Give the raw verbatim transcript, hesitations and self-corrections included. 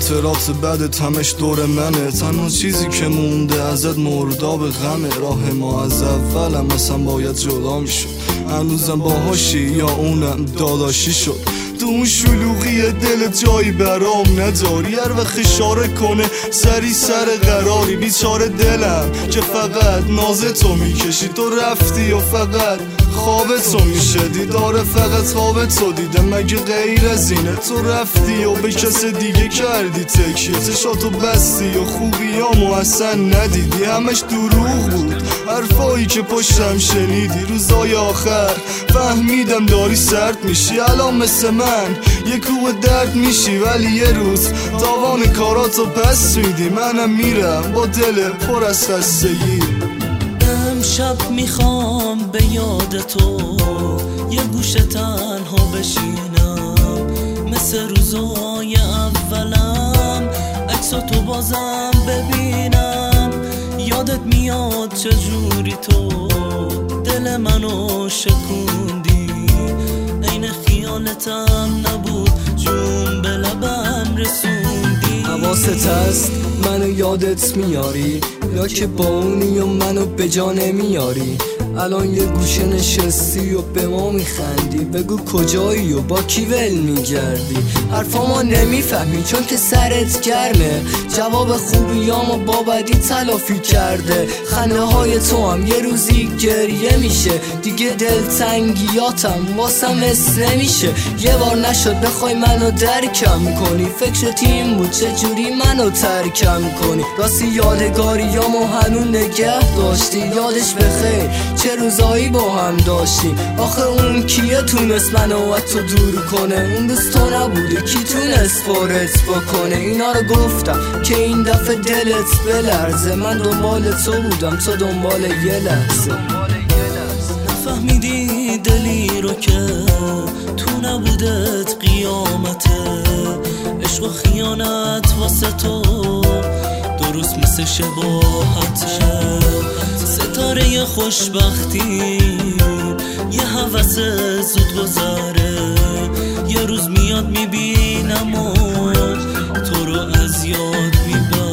خاطرات بعد همش دور منه. تنها چیزی که مونده ازت مرداب غمه. راه ما از اولم اصلا باید جدا میشد. هنوزم باهاشی یا اونم داداشی شد. تو اون شلوغی دلت جایی برام نداری. هر وقت اشاره کنه سری سر قراری. بیچاره دلم که فقط نازه تو میکشی. تو رفتی و فقط خواب تو میشه. دیداره فقط خواب تو دیده مگه غیر از اینه؟ تو رفتی و به کس دیگه کردی تکیه. چشاتو بستی و خوبیامو اصلا ندیدی. همش دروغ بود حرفایی که پشتم شنیدی. روزای آخر فهمیدم داری سرد میشی. الان مثل من یه کوه درد میشی. ولی یه روز تاوان کاراتو پس میدی. منم میرم با دل پر از خستگی. امشب میخوام به یاد تو یه گوشه تنها بشینم. مثل روزای اولم عکساتو بازم ببینم. یادت میاد چجوری تو دل منو شکوندی. عین خیالتم نبود جون به لبم رسوندی. حواست هست منو یادت میاری یا که با اونی و منو به جا نمیاری؟ الان یه گوشه نشستی و به ما میخندی. بگو کجایی و با کی ول میگردی؟ حرفا ما نمیفهمی چون که سرت گرمه. جواب خوبیامو با بدی تلافی کرده. خنده های تو هم یه روزی گریه میشه. دیگه دلتنگیاتم واسم اس نمیشه. یه بار نشد بخوای منو درکم کنی. فکر تیم بود چجوری منو ترکم کنی. راستی یادگاریامو هنون نگه داشتی. یادش بخیر چه روزایی با هم داشتی. آخه اون کیه تونست منو و تو دور کنه؟ اون دوست تو نبوده کی تونست فارت بکنه؟ اینا رو گفتم که این دفعه دلت بلرزه. من دنبال تو بودم تو دنبال یه لحظه. نفهمیدی دلی رو که تو نبودت قیامته. عشق و خیانت واسه تو درست مثل شباهته. ستاره خوشبختی یه هوس زود گذره. یه روز میاد میبینم و تو رو از یاد میبرم.